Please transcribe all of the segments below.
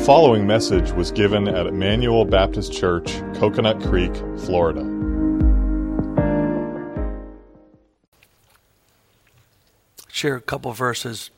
following message was given at Emmanuel Baptist Church, Coconut Creek, Florida. Share a couple verses.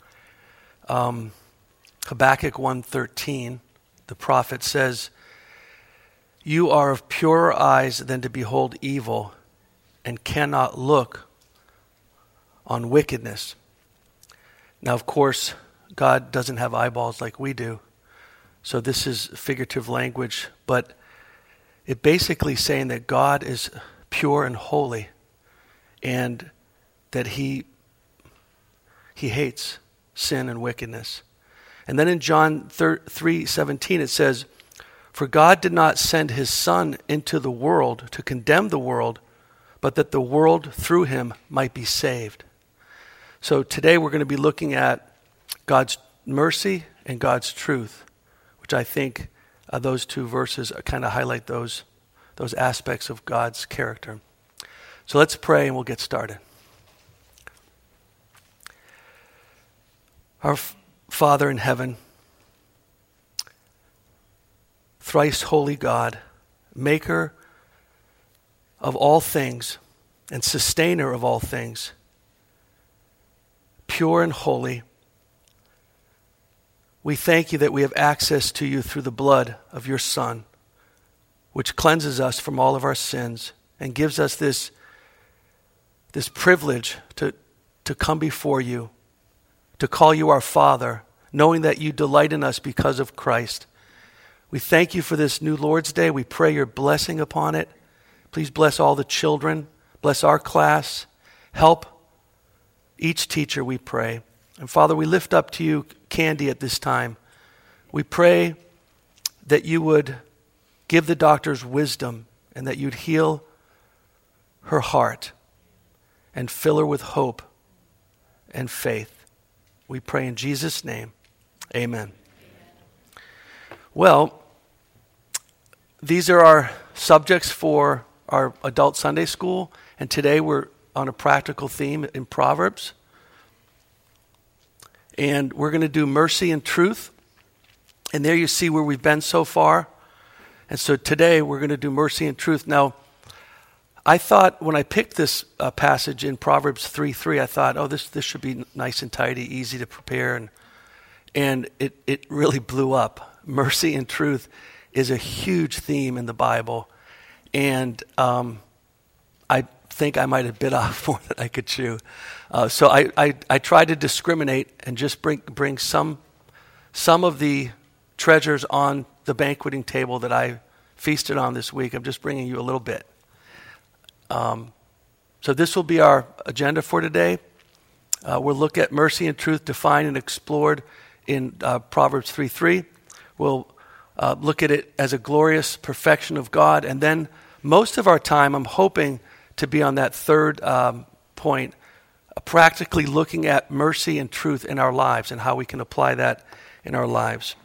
Habakkuk 1:13, the prophet says, "You are of purer eyes than to behold evil, and cannot look on wickedness." Now, of course, God doesn't have eyeballs like we do, so this is figurative language, but it basically saying that God is pure and holy, and that He hates sin and wickedness. And then in John 3:17 it says, "For God did not send His Son into the world to condemn the world, but that the world through Him might be saved." So today we're going to be looking at God's mercy and God's truth, which I think those two verses kind of highlight those aspects of God's character. So let's pray and we'll get started. Our Father in heaven, thrice holy God, maker of all things and sustainer of all things, pure and holy, we thank you that we have access to you through the blood of your Son, which cleanses us from all of our sins and gives us this privilege to come before you, to call you our Father, knowing that you delight in us because of Christ. We thank you for this new Lord's Day. We pray your blessing upon it. Please bless all the children. Bless our class. Help each teacher, we pray. And Father, we lift up to you Candy at this time. We pray that you would give the doctors wisdom and that you'd heal her heart and fill her with hope and faith. We pray in Jesus' name. Amen. Well, these are our subjects for our adult Sunday school, and today we're on a practical theme in Proverbs. And we're going to do mercy and truth. And there you see where we've been so far. And so today we're going to do mercy and truth. Now, I thought when I picked this passage in Proverbs 3:3, I thought, oh, this should be nice and tidy, easy to prepare. And it really blew up. Mercy and truth is a huge theme in the Bible. And I think I might have bit off more than I could chew. So I tried to discriminate and just bring some of the treasures on the banqueting table that I feasted on this week. I'm just bringing you a little bit. So this will be our agenda for today. We'll look at mercy and truth defined and explored in Proverbs 3:3. We'll look at it as a glorious perfection of God. And then most of our time, I'm hoping to be on that third point, practically looking at mercy and truth in our lives and how we can apply that in our lives.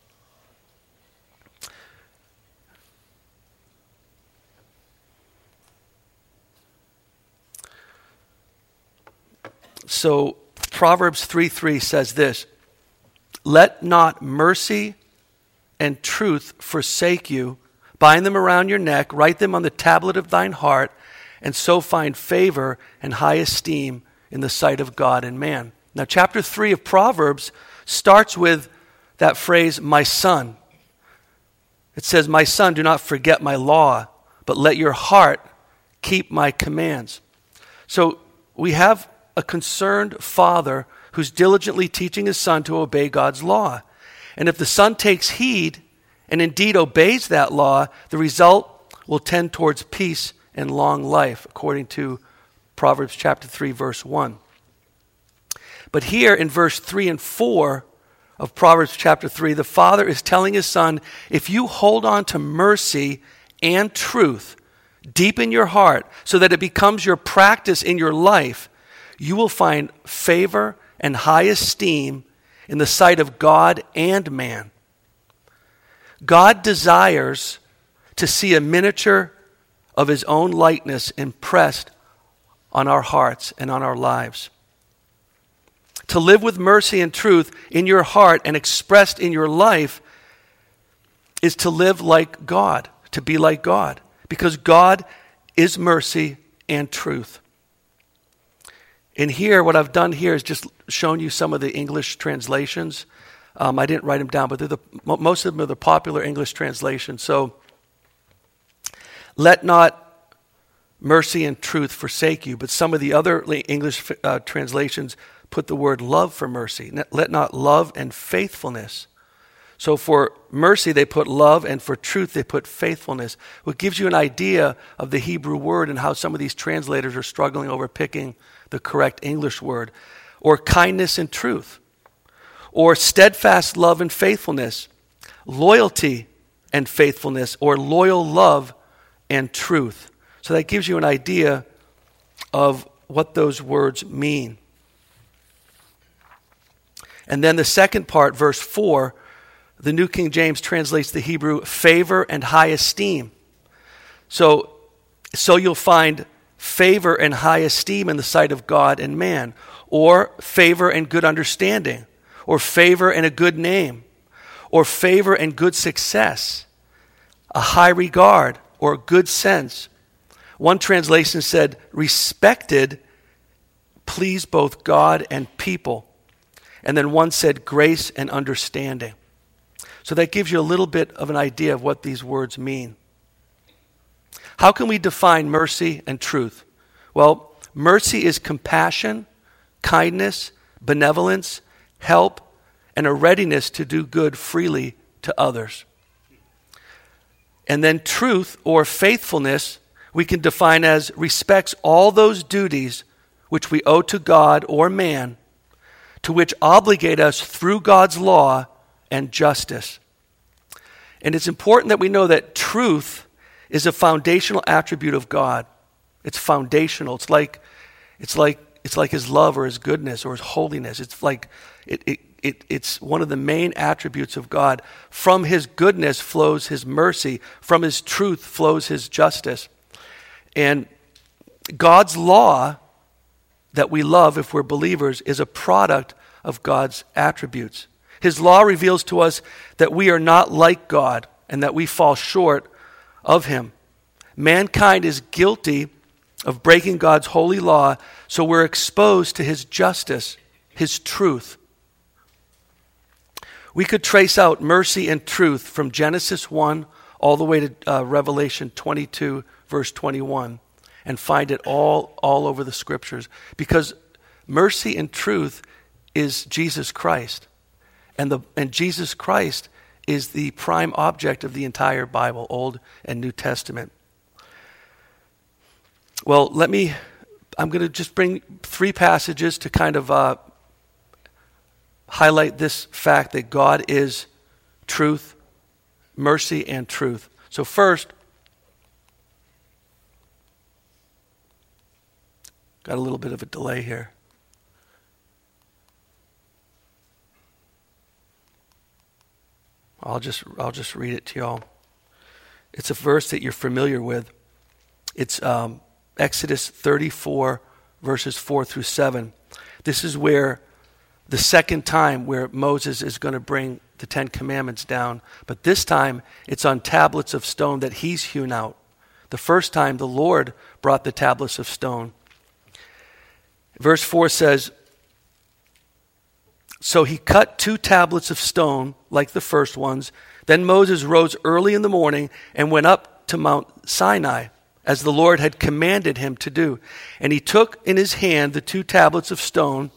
So Proverbs 3:3 says this, "Let not mercy and truth forsake you. Bind them around your neck, write them on the tablet of thine heart, and so find favor and high esteem in the sight of God and man." Now, chapter 3 of Proverbs starts with that phrase, "my son." It says, "My son, do not forget my law, but let your heart keep my commands." So we have a concerned father who's diligently teaching his son to obey God's law. And if the son takes heed and indeed obeys that law, the result will tend towards peace and long life, according to Proverbs chapter 3, verse 1. But here in verse 3 and 4 of Proverbs chapter 3, the father is telling his son, if you hold on to mercy and truth deep in your heart so that it becomes your practice in your life, you will find favor and high esteem in the sight of God and man. God desires to see a miniature of his own likeness impressed on our hearts and on our lives. To live with mercy and truth in your heart and expressed in your life is to live like God, to be like God, because God is mercy and truth. And here, what I've done here is just shown you some of the English translations. I didn't write them down, but most of them are the popular English translations. So, let not mercy and truth forsake you, but some of the other English translations put the word love for mercy. Let not love and faithfulness. So for mercy, they put love, and for truth, they put faithfulness. What gives you an idea of the Hebrew word and how some of these translators are struggling over picking the correct English word. Or kindness and truth. Or steadfast love and faithfulness. Loyalty and faithfulness. Or loyal love and truth. So that gives you an idea of what those words mean. And then the second part, verse 4, the New King James translates the Hebrew favor and high esteem. So you'll find favor and high esteem in the sight of God and man, or favor and good understanding, or favor and a good name, or favor and good success, a high regard, or good sense. One translation said, respected, please both God and people. And then one said, grace and understanding. So that gives you a little bit of an idea of what these words mean. How can we define mercy and truth? Well, mercy is compassion, kindness, benevolence, help, and a readiness to do good freely to others. And then truth or faithfulness we can define as respects all those duties which we owe to God or man, to which obligate us through God's law and justice. And it's important that we know that truth is a foundational attribute of God. It's foundational. It's like his love or his goodness or his holiness. It's like it's one of the main attributes of God. From his goodness flows his mercy. From his truth flows his justice. And God's law that we love if we're believers is a product of God's attributes. His law reveals to us that we are not like God and that we fall short of him. Mankind is guilty of breaking God's holy law, so we're exposed to his justice, his truth. We could trace out mercy and truth from Genesis 1 all the way to Revelation 22, verse 21, and find it all over the scriptures, because mercy and truth is Jesus Christ. And Jesus Christ is the prime object of the entire Bible, Old and New Testament. Well, I'm going to just bring 3 passages to kind of highlight this fact that God is truth, mercy, and truth. So first, got a little bit of a delay here. I'll just read it to y'all. It's a verse that you're familiar with. It's Exodus 34, verses 4 through 7. This is where the second time where Moses is going to bring the 10 Commandments down. But this time, it's on tablets of stone that he's hewn out. The first time, the Lord brought the tablets of stone. Verse 4 says, so he cut 2 tablets of stone like the first ones. Then Moses rose early in the morning and went up to Mount Sinai, as the Lord had commanded him to do. And he took in his hand the 2 tablets of stone.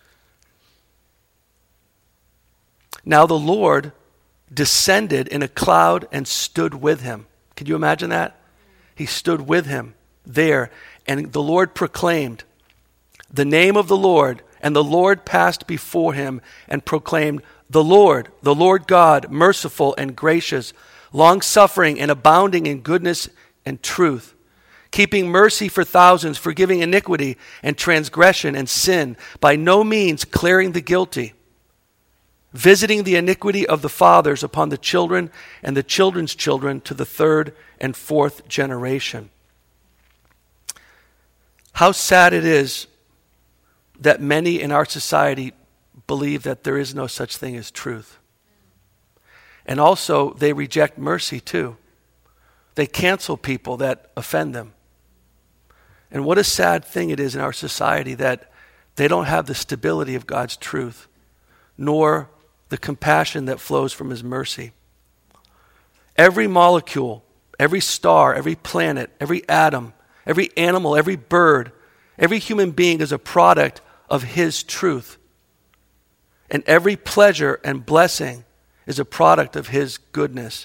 Now the Lord descended in a cloud and stood with him. Can you imagine that? He stood with him there. And the Lord proclaimed the name of the Lord. And the Lord passed before him and proclaimed, the Lord God, merciful and gracious, long-suffering and abounding in goodness and truth, keeping mercy for thousands, forgiving iniquity and transgression and sin, by no means clearing the guilty, visiting the iniquity of the fathers upon the children and the children's children to the 3rd and 4th generation. How sad it is that many in our society believe that there is no such thing as truth. And also, they reject mercy too. They cancel people that offend them. And what a sad thing it is in our society that they don't have the stability of God's truth, nor the compassion that flows from his mercy. Every molecule, every star, every planet, every atom, every animal, every bird, every human being is a product of his truth. And every pleasure and blessing is a product of his goodness.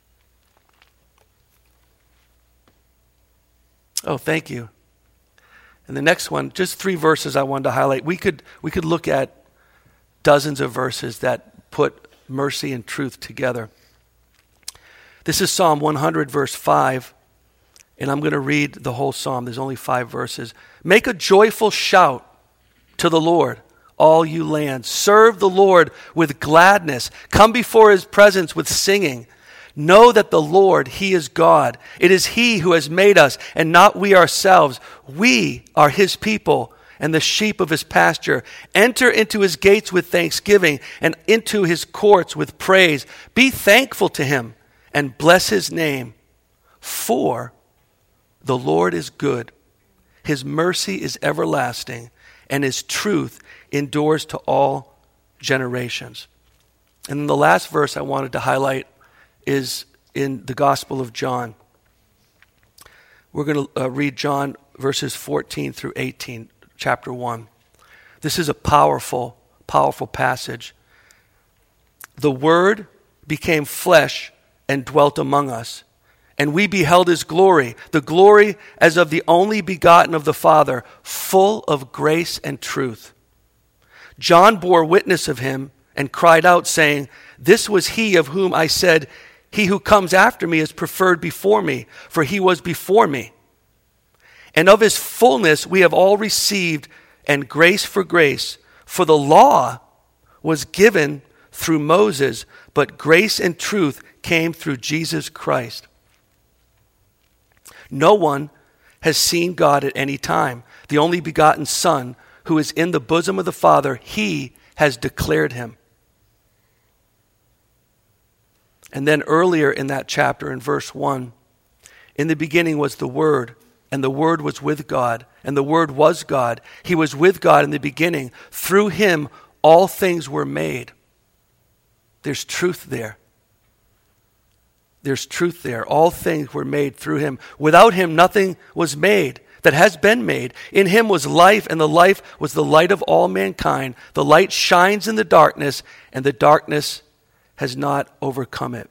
Oh, thank you. And the next one, just 3 verses I wanted to highlight. We could look at dozens of verses that put mercy and truth together. This is Psalm 100, verse 5, and I'm going to read the whole psalm. There's only 5 verses. Make a joyful shout to the Lord, all you lands. Serve the Lord with gladness. Come before his presence with singing. Know that the Lord, he is God. It is he who has made us and not we ourselves. We are his people and the sheep of his pasture. Enter into his gates with thanksgiving and into his courts with praise. Be thankful to him and bless his name. For the Lord is good. His mercy is everlasting and his truth endures to all generations. And then the last verse I wanted to highlight is in the Gospel of John. We're going to read John verses 14 through 18, chapter 1. This is a powerful, powerful passage. The Word became flesh and dwelt among us, and we beheld his glory, the glory as of the only begotten of the Father, full of grace and truth. John bore witness of him and cried out, saying, This was he of whom I said, He who comes after me is preferred before me, for he was before me. And of his fullness we have all received, and grace for grace. For the law was given through Moses, but grace and truth came through Jesus Christ. No one has seen God at any time. The only begotten Son, who is in the bosom of the Father, he has declared him. And then earlier in that chapter, in verse 1, in the beginning was the Word, and the Word was with God, and the Word was God. He was with God in the beginning. Through him, all things were made. There's truth there. There's truth there. All things were made through him. Without him, nothing was made that has been made. In him was life, and the life was the light of all mankind. The light shines in the darkness, and the darkness has not overcome it.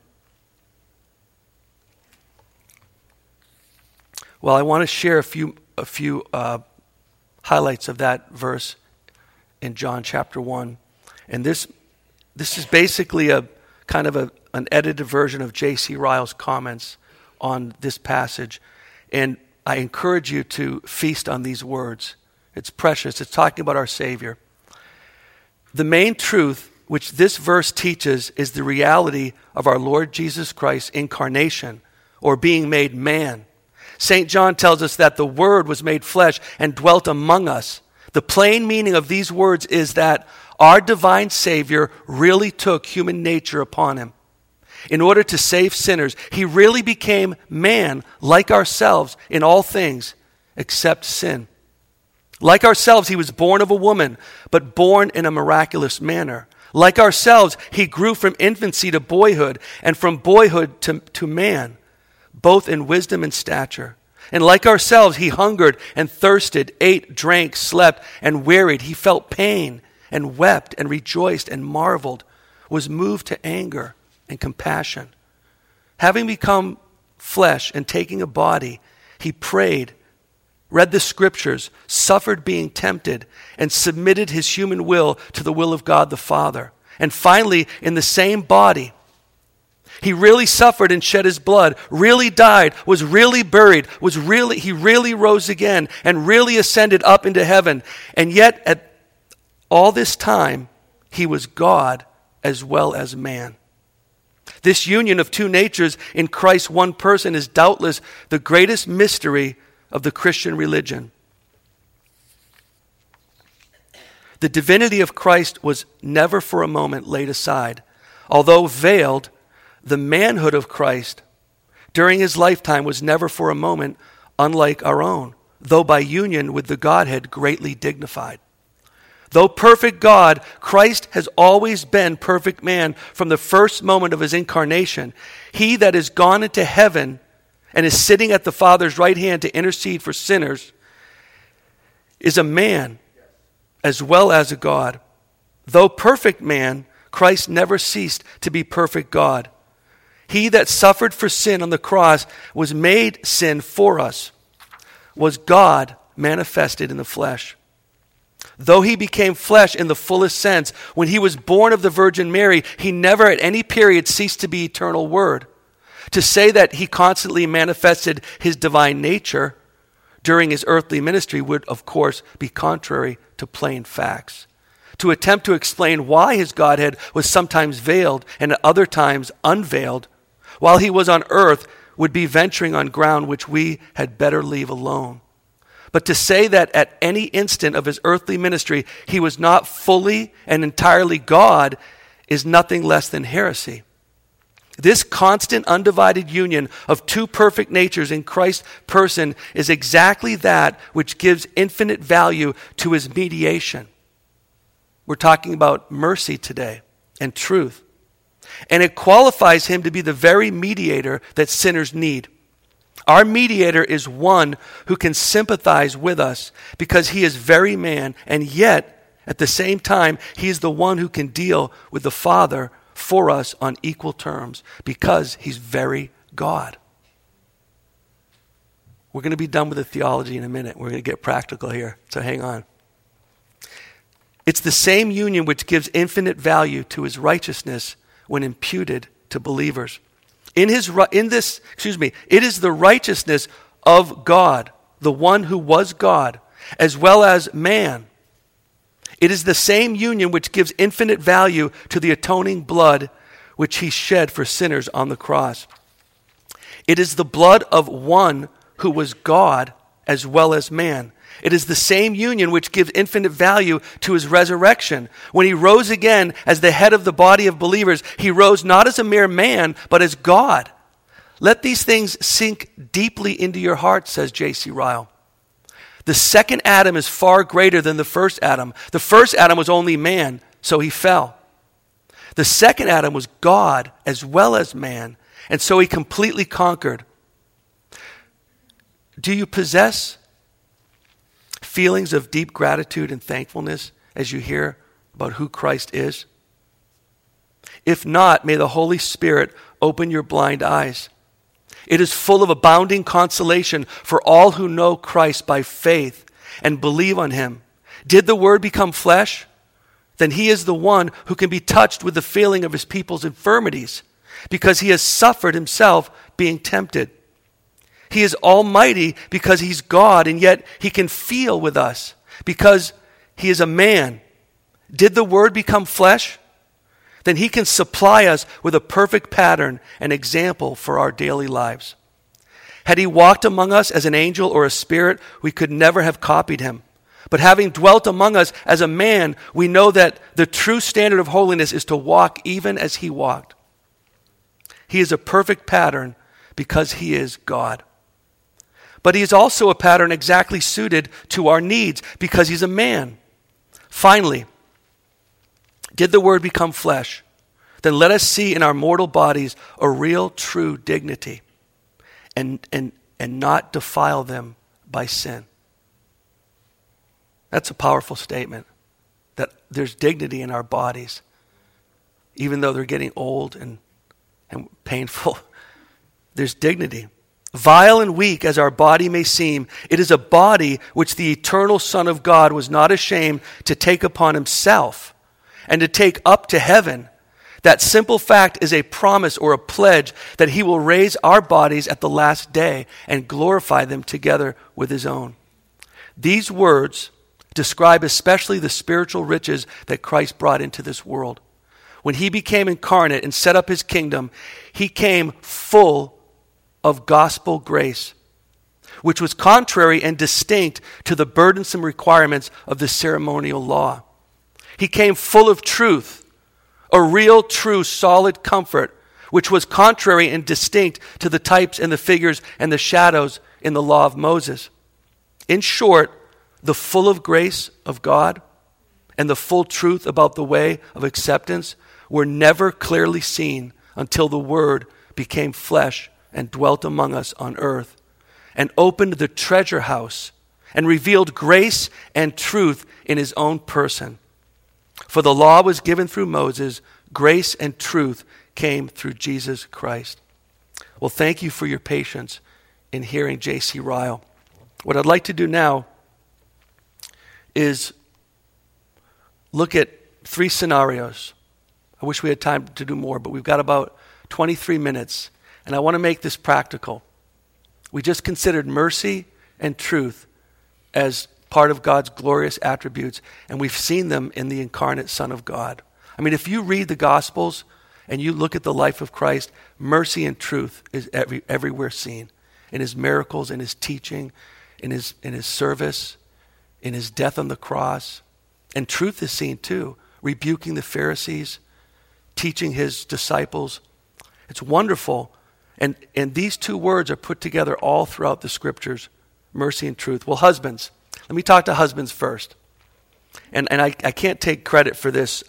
Well, I want to share a few highlights of that verse in John chapter 1. And this is basically a kind of an edited version of J.C. Ryle's comments on this passage. And I encourage you to feast on these words. It's precious. It's talking about our Savior. The main truth which this verse teaches is the reality of our Lord Jesus Christ's incarnation, or being made man. St. John tells us that the Word was made flesh and dwelt among us. The plain meaning of these words is that our divine Savior really took human nature upon him. In order to save sinners, he really became man like ourselves in all things except sin. Like ourselves, he was born of a woman, but born in a miraculous manner. Like ourselves, he grew from infancy to boyhood, and from boyhood to man, both in wisdom and stature. And like ourselves, he hungered and thirsted, ate, drank, slept, and wearied. He felt pain and wept and rejoiced and marveled, was moved to anger and compassion. Having become flesh and taking a body, he prayed, read the scriptures, suffered being tempted, and submitted his human will to the will of God the Father. And finally, in the same body, he really suffered and shed his blood, really died, was really buried, he really rose again, and really ascended up into heaven. And yet, at all this time, he was God as well as man. This union of two natures in Christ's one person is doubtless the greatest mystery of the Christian religion. The divinity of Christ was never for a moment laid aside. Although veiled, the manhood of Christ during his lifetime was never for a moment unlike our own, though by union with the Godhead greatly dignified. Though perfect God, Christ has always been perfect man from the first moment of his incarnation. He that is gone into heaven and is sitting at the Father's right hand to intercede for sinners is a man as well as a God. Though perfect man, Christ never ceased to be perfect God. He that suffered for sin on the cross was made sin for us, was God manifested in the flesh. Though he became flesh in the fullest sense, when he was born of the Virgin Mary, he never at any period ceased to be eternal Word. To say that he constantly manifested his divine nature during his earthly ministry would, of course, be contrary to plain facts. To attempt to explain why his Godhead was sometimes veiled and at other times unveiled while he was on earth would be venturing on ground which we had better leave alone. But to say that at any instant of his earthly ministry he was not fully and entirely God is nothing less than heresy. This constant undivided union of two perfect natures in Christ's person is exactly that which gives infinite value to his mediation. We're talking about mercy today and truth. And it qualifies him to be the very mediator that sinners need. Our mediator is one who can sympathize with us because he is very man, and yet, at the same time, he is the one who can deal with the Father for us on equal terms because he's very God. We're going to be done with the theology in a minute. We're going to get practical here, so hang on. It's the same union which gives infinite value to his righteousness when imputed to believers. It is the righteousness of God, the one who was God, as well as man. It is the same union which gives infinite value to the atoning blood which he shed for sinners on the cross. It is the blood of one who was God as well as man. It is the same union which gives infinite value to his resurrection. When he rose again as the head of the body of believers, he rose not as a mere man, but as God. Let these things sink deeply into your heart, says J.C. Ryle. The second Adam is far greater than the first Adam. The first Adam was only man, so he fell. The second Adam was God as well as man, and so he completely conquered. Do you possess feelings of deep gratitude and thankfulness as you hear about who Christ is? If not, may the Holy Spirit open your blind eyes. It is full of abounding consolation for all who know Christ by faith and believe on him. Did the Word become flesh? Then he is the one who can be touched with the feeling of his people's infirmities because he has suffered himself being tempted. He is almighty because he's God, and yet he can feel with us because he is a man. Did the Word become flesh? Then he can supply us with a perfect pattern and example for our daily lives. Had he walked among us as an angel or a spirit, we could never have copied him. But having dwelt among us as a man, we know that the true standard of holiness is to walk even as he walked. He is a perfect pattern because he is God. But he is also a pattern exactly suited to our needs because he's a man. Finally, did the Word become flesh? Then let us see in our mortal bodies a real, true dignity and not defile them by sin. That's a powerful statement, that there's dignity in our bodies, even though they're getting old and painful. There's dignity. Vile and weak as our body may seem, it is a body which the eternal Son of God was not ashamed to take upon himself and to take up to heaven. That simple fact is a promise or a pledge that he will raise our bodies at the last day and glorify them together with his own. These words describe especially the spiritual riches that Christ brought into this world. When he became incarnate and set up his kingdom, he came full of gospel grace, which was contrary and distinct to the burdensome requirements of the ceremonial law. He came full of truth, a real, true, solid comfort, which was contrary and distinct to the types and the figures and the shadows in the law of Moses. In short, the full of grace of God and the full truth about the way of acceptance were never clearly seen until the Word became flesh and dwelt among us on earth and opened the treasure house and revealed grace and truth in his own person. For the law was given through Moses, grace and truth came through Jesus Christ. Well, thank you for your patience in hearing J.C. Ryle. What I'd like to do now is look at 3 scenarios. I wish we had time to do more, but we've got about 23 minutes, and I want to make this practical. We just considered mercy and truth as part of God's glorious attributes, and we've seen them in the incarnate Son of God. I mean, if you read the Gospels and you look at the life of Christ, mercy and truth is everywhere seen. In his miracles, in his teaching, in his service, in his death on the cross. And truth is seen too, rebuking the Pharisees, teaching his disciples. It's wonderful. And these 2 words are put together all throughout the scriptures, mercy and truth. Well, husbands, let me talk to husbands first. And I can't take credit for this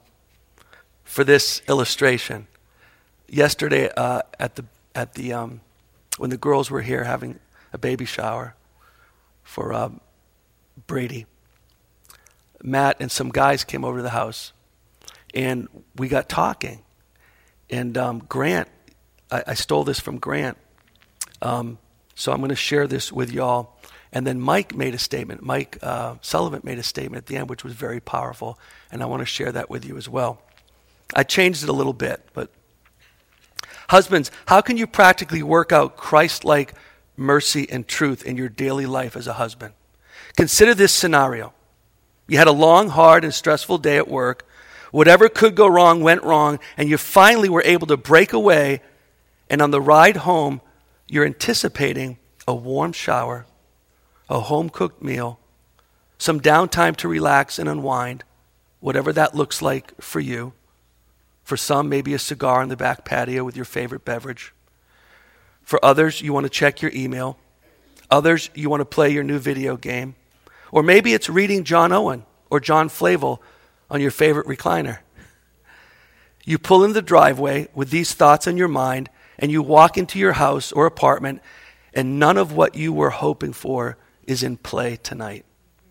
illustration. Yesterday at the when the girls were here having a baby shower for Brady, Matt and some guys came over to the house, and we got talking. And Grant, I stole this from Grant, so I'm going to share this with y'all. And then Mike made a statement. Mike Sullivan made a statement at the end, which was very powerful, and I want to share that with you as well. I changed it a little bit, but husbands, how can you practically work out Christ-like mercy and truth in your daily life as a husband? Consider this scenario. You had a long, hard, and stressful day at work. Whatever could go wrong went wrong, and you finally were able to break away, and on the ride home, you're anticipating a warm shower, a home-cooked meal, some downtime to relax and unwind, whatever that looks like for you. For some, maybe a cigar on the back patio with your favorite beverage. For others, you want to check your email. Others, you want to play your new video game. Or maybe it's reading John Owen or John Flavel on your favorite recliner. You pull in the driveway with these thoughts in your mind, and you walk into your house or apartment, and none of what you were hoping for is in play tonight.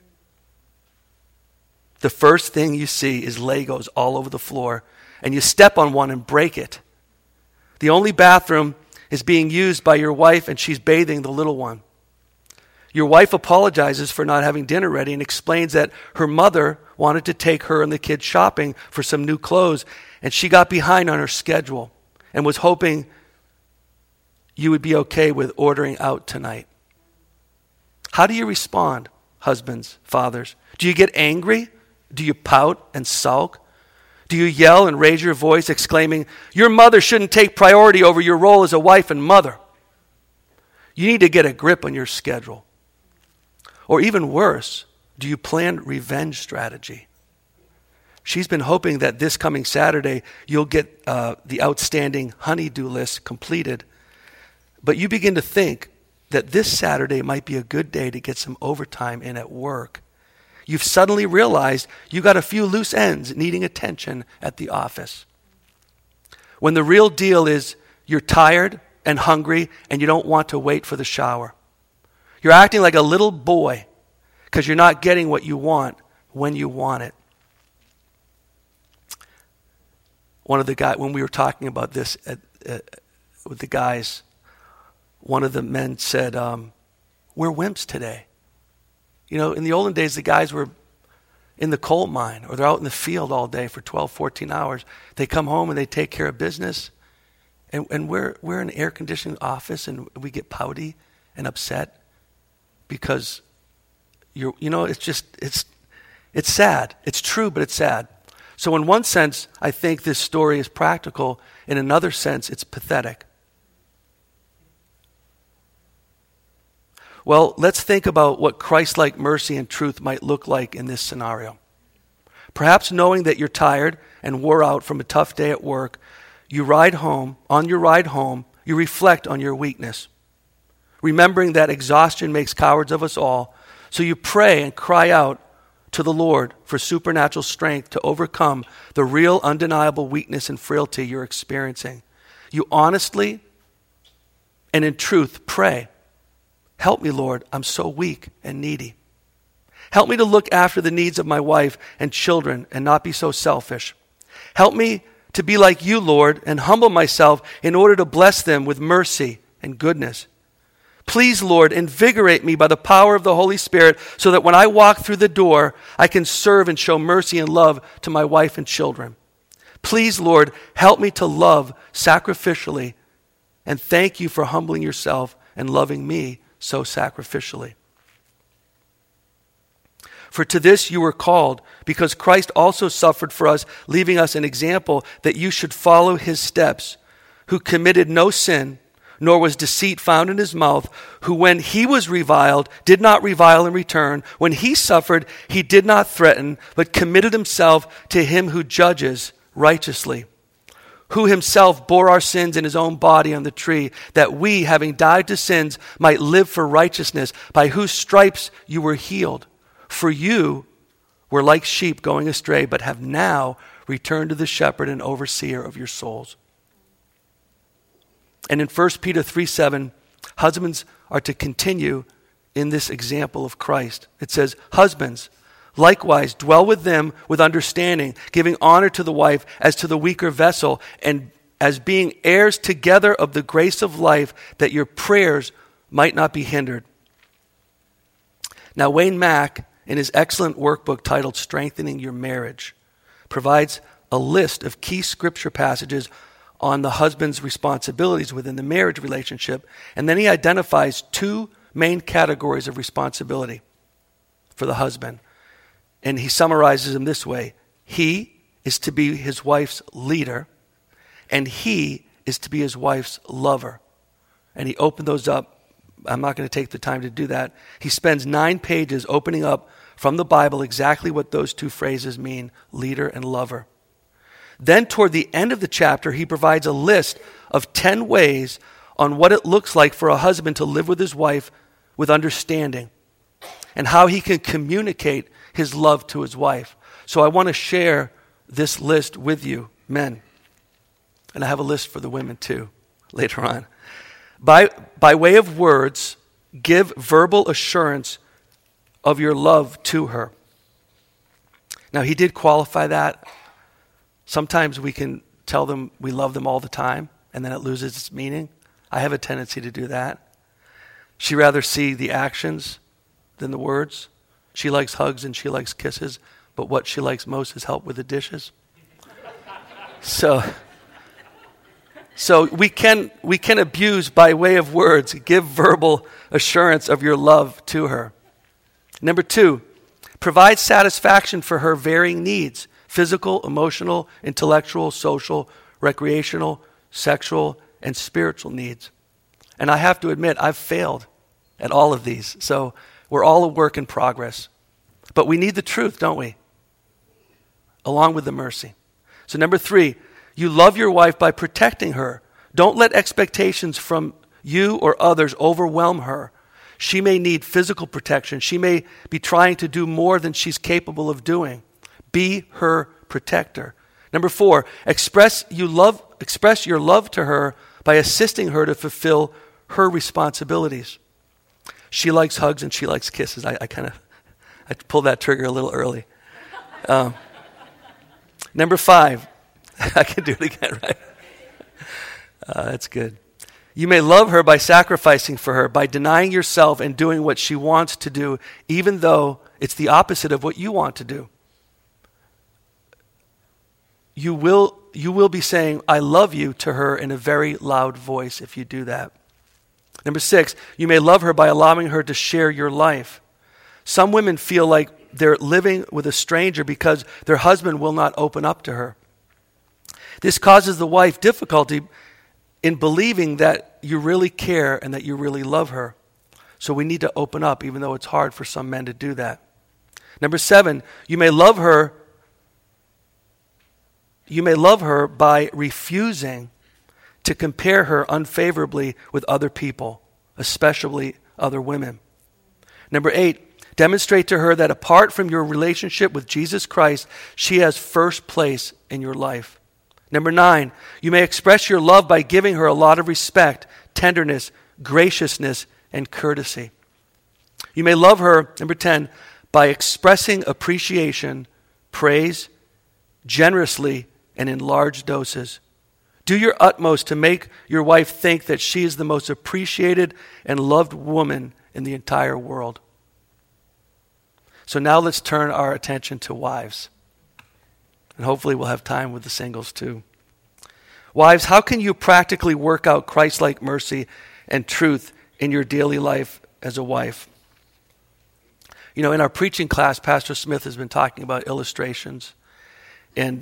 The first thing you see is Legos all over the floor, and you step on one and break it. The only bathroom is being used by your wife, and she's bathing the little one. Your wife apologizes for not having dinner ready and explains that her mother wanted to take her and the kids shopping for some new clothes, and she got behind on her schedule and was hoping you would be okay with ordering out tonight. How do you respond, husbands, fathers? Do you get angry? Do you pout and sulk? Do you yell and raise your voice, exclaiming, "Your mother shouldn't take priority over your role as a wife and mother"? You need to get a grip on your schedule. Or even worse, do you plan revenge strategy? She's been hoping that this coming Saturday you'll get the outstanding honey-do list completed. But you begin to think that this Saturday might be a good day to get some overtime in at work. You've suddenly realized you got a few loose ends needing attention at the office. When the real deal is you're tired and hungry and you don't want to wait for the shower. You're acting like a little boy because you're not getting what you want when you want it. One of the guys, when we were talking about this with the guys, one of the men said, "We're wimps today." You know, in the olden days, the guys were in the coal mine or they're out in the field all day for 12, 14 hours. They come home and they take care of business. And we're in an air-conditioned office and we get pouty and upset because, it's sad. It's true, but it's sad. So in one sense, I think this story is practical. In another sense, it's pathetic. Well, let's think about what Christ-like mercy and truth might look like in this scenario. Perhaps knowing that you're tired and wore out from a tough day at work, you ride home, on your ride home, you reflect on your weakness, remembering that exhaustion makes cowards of us all. So you pray and cry out to the Lord for supernatural strength to overcome the real undeniable weakness and frailty you're experiencing. You honestly and in truth pray, help me, Lord, I'm so weak and needy. Help me to look after the needs of my wife and children and not be so selfish. Help me to be like you, Lord, and humble myself in order to bless them with mercy and goodness. Please, Lord, invigorate me by the power of the Holy Spirit so that when I walk through the door, I can serve and show mercy and love to my wife and children. Please, Lord, help me to love sacrificially, and thank you for humbling yourself and loving me so sacrificially. For to this you were called, because Christ also suffered for us, leaving us an example that you should follow his steps, who committed no sin, nor was deceit found in his mouth, who when he was reviled, did not revile in return. When he suffered, he did not threaten, but committed himself to him who judges righteously, who himself bore our sins in his own body on the tree, that we, having died to sins, might live for righteousness, by whose stripes you were healed. For you were like sheep going astray, but have now returned to the shepherd and overseer of your souls. And in 1 Peter 3:7, husbands are to continue in this example of Christ. It says, husbands, likewise dwell with them with understanding, giving honor to the wife as to the weaker vessel, and as being heirs together of the grace of life, that your prayers might not be hindered. Now, Wayne Mack, in his excellent workbook titled Strengthening Your Marriage, provides a list of key scripture passages on the husband's responsibilities within the marriage relationship, and then he identifies two main categories of responsibility for the husband. And he summarizes them this way: he is to be his wife's leader, and he is to be his wife's lover. And he opened those up. I'm not going to take the time to do that. He spends 9 pages opening up from the Bible exactly what those two phrases mean, leader and lover. Then toward the end of the chapter, he provides a list of 10 ways on what it looks like for a husband to live with his wife with understanding, and how he can communicate his love to his wife. So I want to share this list with you, men. And I have a list for the women too, later on. By way of words, give verbal assurance of your love to her. Now, he did qualify that. Sometimes we can tell them we love them all the time, and then it loses its meaning. I have a tendency to do that. She rather see the actions than the words. She likes hugs and she likes kisses, but what she likes most is help with the dishes. So we can abuse by way of words. Give verbal assurance of your love to her. Number 2, provide satisfaction for her varying needs: physical, emotional, intellectual, social, recreational, sexual, and spiritual needs. And I have to admit, I've failed at all of these. So we're all a work in progress. But we need the truth, don't we? Along with the mercy. So number 3, you love your wife by protecting her. Don't let expectations from you or others overwhelm her. She may need physical protection. She may be trying to do more than she's capable of doing. Be her protector. Number 4, express your love to her by assisting her to fulfill her responsibilities. She likes hugs and she likes kisses. I pulled that trigger a little early. Number 5, I can do it again, right? That's good. You may love her by sacrificing for her, by denying yourself and doing what she wants to do, even though it's the opposite of what you want to do. You will be saying, I love you to her in a very loud voice if you do that. Number 6, you may love her by allowing her to share your life. Some women feel like they're living with a stranger because their husband will not open up to her. This causes the wife difficulty in believing that you really care and that you really love her. So we need to open up, even though it's hard for some men to do that. Number 7, you may love her You may love her by refusing to compare her unfavorably with other people, especially other women. Number 8, demonstrate to her that apart from your relationship with Jesus Christ, she has first place in your life. Number 9, you may express your love by giving her a lot of respect, tenderness, graciousness, and courtesy. You may love her, number 10, by expressing appreciation, praise, generously, and in large doses. Do your utmost to make your wife think that she is the most appreciated and loved woman in the entire world. So now let's turn our attention to wives. And hopefully we'll have time with the singles too. Wives, how can you practically work out Christ-like mercy and truth in your daily life as a wife? You know, in our preaching class, Pastor Smith has been talking about illustrations and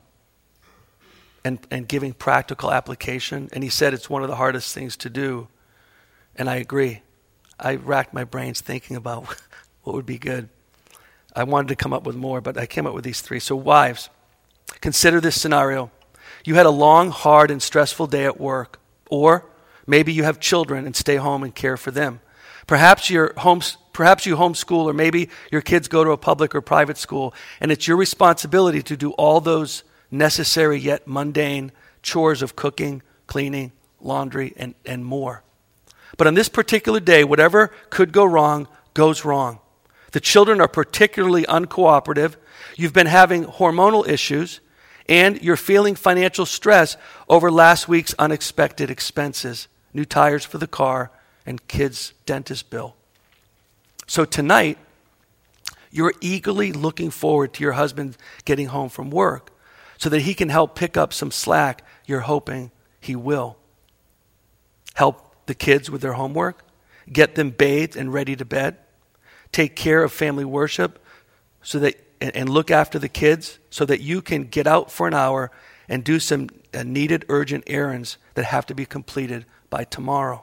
giving practical application. And he said it's one of the hardest things to do. And I agree. I racked my brains thinking about what would be good. I wanted to come up with more, but I came up with these 3. So wives, consider this scenario. You had a long, hard, and stressful day at work. Or maybe you have children and stay home and care for them. Perhaps you homeschool, or maybe your kids go to a public or private school, and it's your responsibility to do all those necessary yet mundane chores of cooking, cleaning, laundry, and more. But on this particular day, whatever could go wrong goes wrong. The children are particularly uncooperative. You've been having hormonal issues, and you're feeling financial stress over last week's unexpected expenses, new tires for the car, and kids' dentist bill. So tonight, you're eagerly looking forward to your husband getting home from work so that he can help pick up some slack you're hoping he will. Help the kids with their homework, get them bathed and ready to bed, take care of family worship so that and look after the kids so that you can get out for an hour and do some needed urgent errands that have to be completed by tomorrow.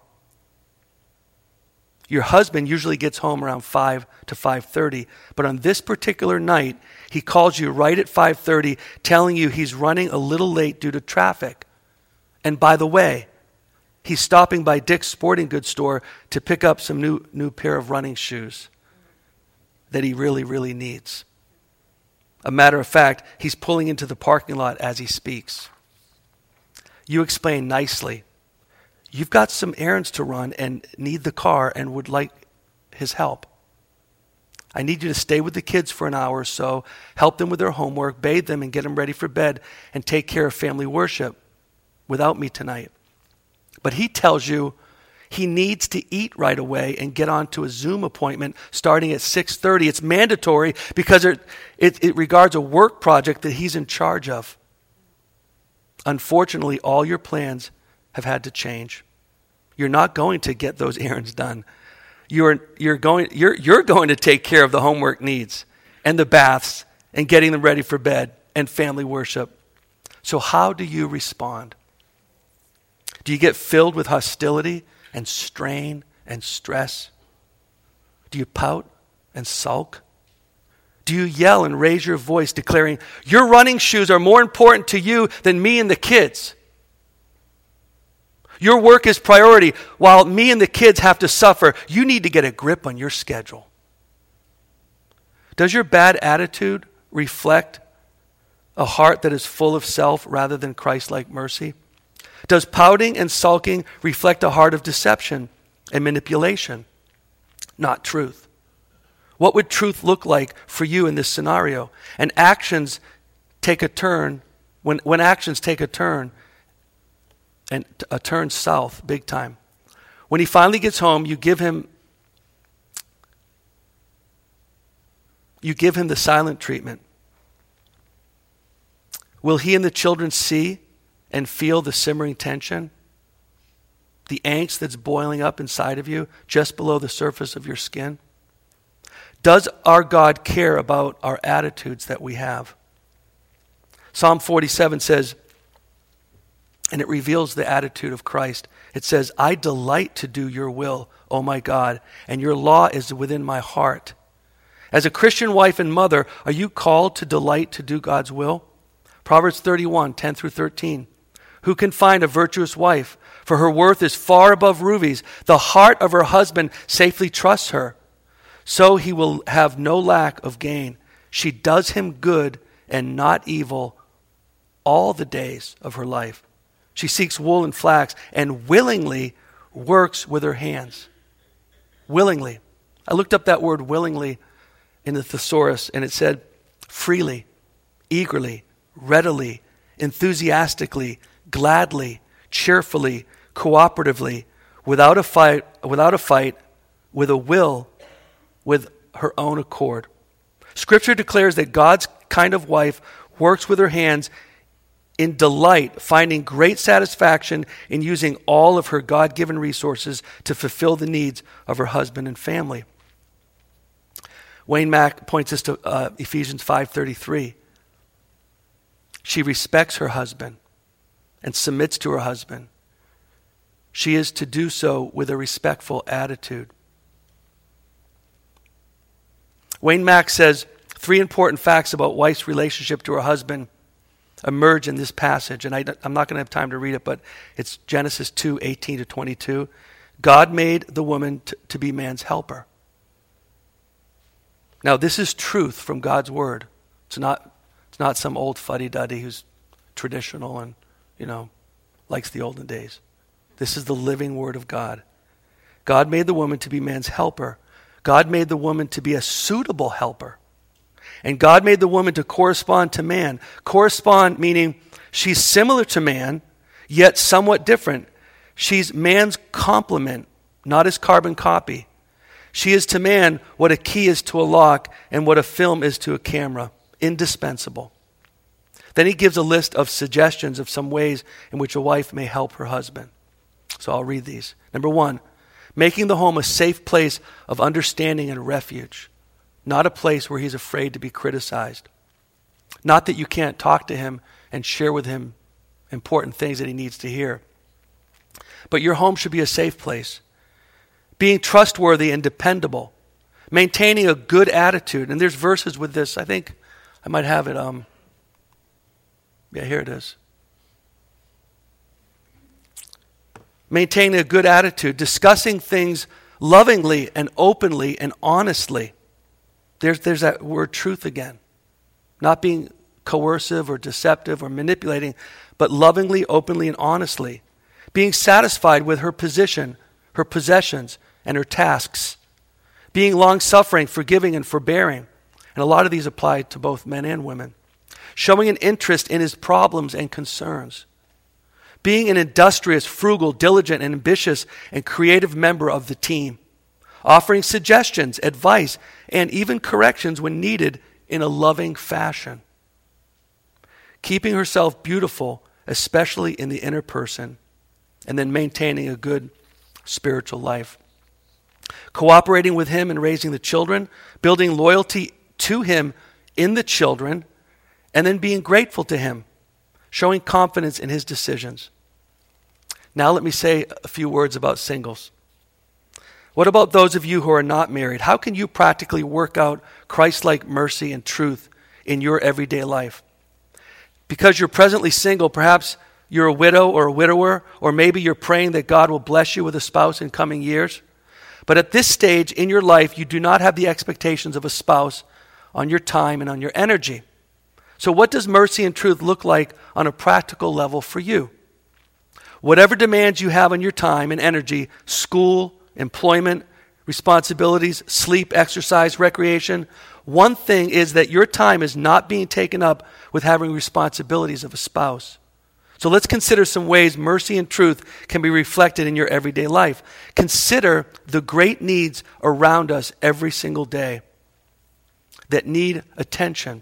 Your husband usually gets home around 5 to 5:30, but on this particular night, he calls you right at 5:30 telling you he's running a little late due to traffic. And by the way, he's stopping by Dick's Sporting Goods store to pick up some new pair of running shoes that he really, really needs. A matter of fact, he's pulling into the parking lot as he speaks. You explain nicely, you've got some errands to run and need the car and would like his help. I need you to stay with the kids for an hour or so, help them with their homework, bathe them and get them ready for bed, and take care of family worship without me tonight. But he tells you he needs to eat right away and get on to a Zoom appointment starting at 6:30. It's mandatory because it regards a work project that he's in charge of. Unfortunately, all your plans have had to change. You're not going to get those errands done. You're going to take care of the homework needs and the baths and getting them ready for bed and family worship. So how do you respond? Do you get filled with hostility and strain and stress? Do you pout and sulk? Do you yell and raise your voice declaring, your running shoes are more important to you than me and the kids? Your work is priority while me and the kids have to suffer. You need to get a grip on your schedule. Does your bad attitude reflect a heart that is full of self rather than Christ-like mercy? Does pouting and sulking reflect a heart of deception and manipulation, not truth? What would truth look like for you in this scenario? And actions take a turn, when actions take a turn, and a turn south big time. When he finally gets home, you give him the silent treatment. Will he and the children see and feel the simmering tension, the angst that's boiling up inside of you just below the surface of your skin? Does our God care about our attitudes that we have? Psalm 47 says, and it reveals the attitude of Christ. It says, I delight to do your will, O my God, and your law is within my heart. As a Christian wife and mother, are you called to delight to do God's will? Proverbs 31, 10 through 13. Who can find a virtuous wife? For her worth is far above rubies. The heart of her husband safely trusts her. So he will have no lack of gain. She does him good and not evil all the days of her life. She seeks wool and flax and willingly works with her hands. Willingly. I looked up that word willingly in the thesaurus, and it said freely, eagerly, readily, enthusiastically, gladly, cheerfully, cooperatively, without a fight, with a will, with her own accord. Scripture declares that God's kind of wife works with her hands in delight, finding great satisfaction in using all of her God-given resources to fulfill the needs of her husband and family. Wayne Mack points us to Ephesians 5:33. She respects her husband and submits to her husband. She is to do so with a respectful attitude. Wayne Mack says 3 important facts about wife's relationship to her husband emerge in this passage, and I'm not going to have time to read it, but it's Genesis 2:18 to 22. God made the woman to be man's helper. Now, this is truth from God's word. It's not some old fuddy-duddy who's traditional and, likes the olden days. This is the living word of God. God made the woman to be man's helper. God made the woman to be a suitable helper. And God made the woman to correspond to man. Correspond meaning she's similar to man, yet somewhat different. She's man's complement, not his carbon copy. She is to man what a key is to a lock and what a film is to a camera. Indispensable. Then he gives a list of suggestions of some ways in which a wife may help her husband. So I'll read these. Number 1, making the home a safe place of understanding and refuge, not a place where he's afraid to be criticized. Not that you can't talk to him and share with him important things that he needs to hear. But your home should be a safe place. Being trustworthy and dependable. Maintaining a good attitude. And there's verses with this. I think I might have it. Here it is. Maintaining a good attitude. Discussing things lovingly and openly and honestly. There's that word truth again. Not being coercive or deceptive or manipulating, but lovingly, openly, and honestly. Being satisfied with her position, her possessions, and her tasks. Being long-suffering, forgiving, and forbearing. And a lot of these apply to both men and women. Showing an interest in his problems and concerns. Being an industrious, frugal, diligent, and ambitious and creative member of the team. Offering suggestions, advice, and even corrections when needed in a loving fashion. Keeping herself beautiful, especially in the inner person, and then maintaining a good spiritual life. Cooperating with him in raising the children, building loyalty to him in the children, and then being grateful to him, showing confidence in his decisions. Now let me say a few words about singles. What about those of you who are not married? How can you practically work out Christ-like mercy and truth in your everyday life? Because you're presently single, perhaps you're a widow or a widower, or maybe you're praying that God will bless you with a spouse in coming years. But at this stage in your life, you do not have the expectations of a spouse on your time and on your energy. So what does mercy and truth look like on a practical level for you? Whatever demands you have on your time and energy, school, employment, responsibilities, sleep, exercise, recreation, one thing is that your time is not being taken up with having responsibilities of a spouse. So let's consider some ways mercy and truth can be reflected in your everyday life. Consider the great needs around us every single day that need attention.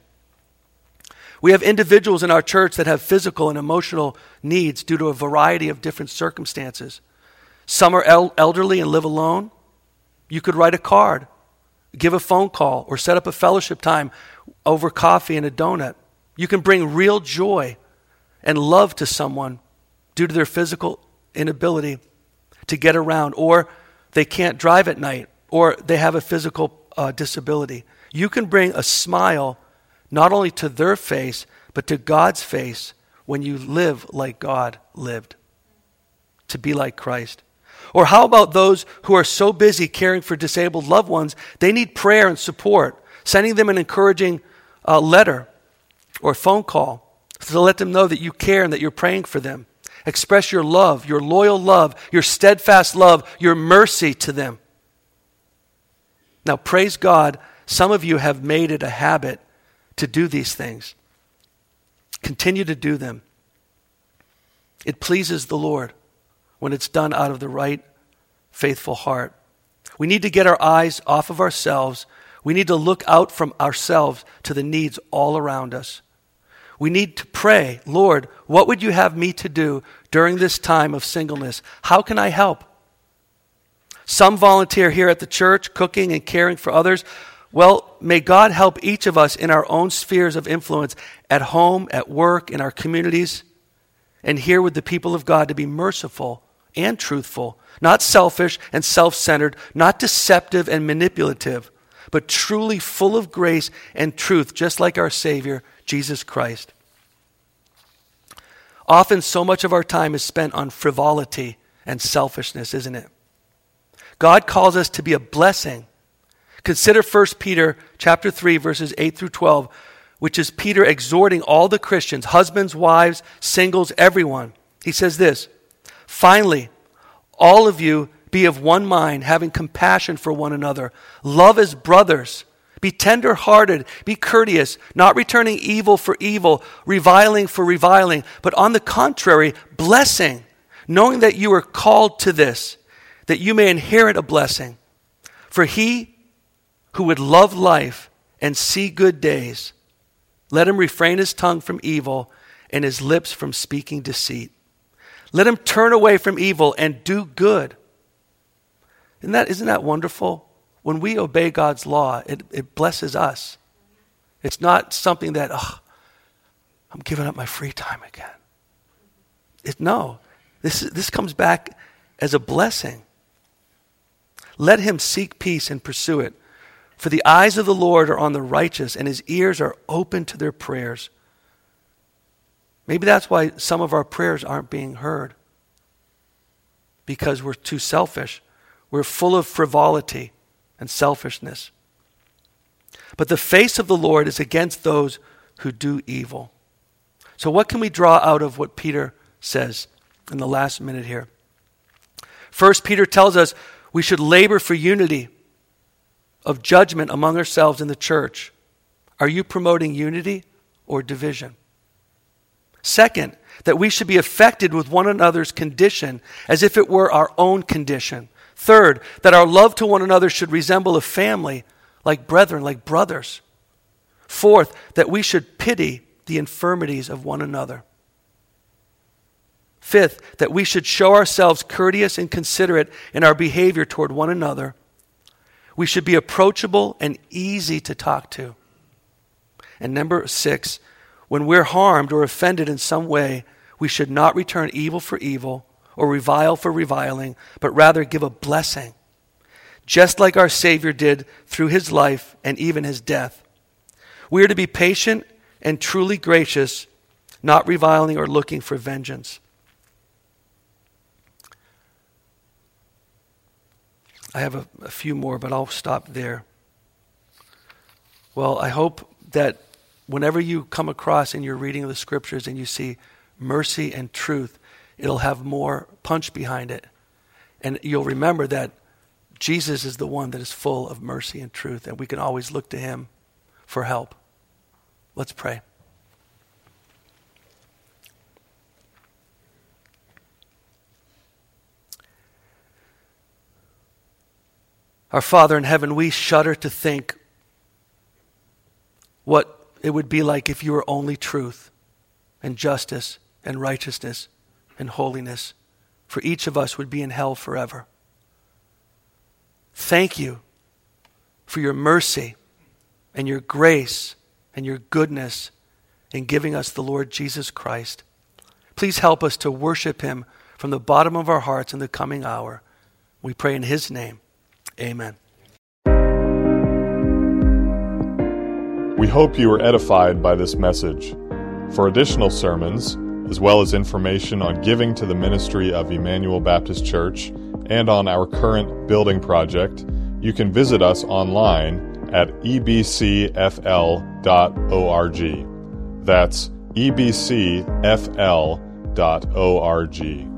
We have individuals in our church that have physical and emotional needs due to a variety of different circumstances. Some are elderly and live alone. You could write a card, give a phone call, or set up a fellowship time over coffee and a donut. You can bring real joy and love to someone due to their physical inability to get around, or they can't drive at night, or they have a physical disability. You can bring a smile not only to their face, but to God's face when you live like God lived, to be like Christ? Or how about those who are so busy caring for disabled loved ones, they need prayer and support, sending them an encouraging letter or phone call to let them know that you care and that you're praying for them. Express your love, your loyal love, your steadfast love, your mercy to them. Now, praise God, some of you have made it a habit to do these things. Continue to do them. It pleases the Lord when it's done out of the right, faithful heart. We need to get our eyes off of ourselves. We need to look out from ourselves to the needs all around us. We need to pray, Lord, what would you have me to do during this time of singleness? How can I help? Some volunteer here at the church, cooking and caring for others. Well, may God help each of us in our own spheres of influence, at home, at work, in our communities, and here with the people of God, to be merciful and truthful, not selfish and self-centered, not deceptive and manipulative, but truly full of grace and truth, just like our Savior, Jesus Christ. Often so much of our time is spent on frivolity and selfishness, isn't it? God calls us to be a blessing. Consider 1 Peter chapter 3, verses 8 through 12, which is Peter exhorting all the Christians, husbands, wives, singles, everyone. He says this, "Finally, all of you be of one mind, having compassion for one another. Love as brothers. Be tender-hearted, be courteous, not returning evil for evil, reviling for reviling, but on the contrary, blessing, knowing that you are called to this, that you may inherit a blessing. For he who would love life and see good days, let him refrain his tongue from evil and his lips from speaking deceit. Let him turn away from evil and do good." Isn't that wonderful? When we obey God's law, it blesses us. It's not something that, I'm giving up my free time again. This comes back as a blessing. Let him seek peace and pursue it. For the eyes of the Lord are on the righteous, and his ears are open to their prayers. Maybe that's why some of our prayers aren't being heard. Because we're too selfish. We're full of frivolity and selfishness. But the face of the Lord is against those who do evil. So what can we draw out of what Peter says in the last minute here? First, Peter tells us we should labor for unity of judgment among ourselves in the church. Are you promoting unity or division? Second, that we should be affected with one another's condition as if it were our own condition. Third, that our love to one another should resemble a family, like brethren, like brothers. Fourth, that we should pity the infirmities of one another. Fifth, that we should show ourselves courteous and considerate in our behavior toward one another. We should be approachable and easy to talk to. And number 6, when we're harmed or offended in some way, we should not return evil for evil or revile for reviling, but rather give a blessing, just like our Savior did through his life and even his death. We are to be patient and truly gracious, not reviling or looking for vengeance. I have a few more, but I'll stop there. Well, I hope that whenever you come across in your reading of the scriptures and you see mercy and truth, it'll have more punch behind it. And you'll remember that Jesus is the one that is full of mercy and truth, and we can always look to him for help. Let's pray. Our Father in heaven, we shudder to think what it would be like if you were only truth and justice and righteousness and holiness. For each of us would be in hell forever. Thank you for your mercy and your grace and your goodness in giving us the Lord Jesus Christ. Please help us to worship him from the bottom of our hearts in the coming hour. We pray in his name. Amen. We hope you were edified by this message. For additional sermons, as well as information on giving to the ministry of Emmanuel Baptist Church and on our current building project, you can visit us online at ebcfl.org. That's ebcfl.org.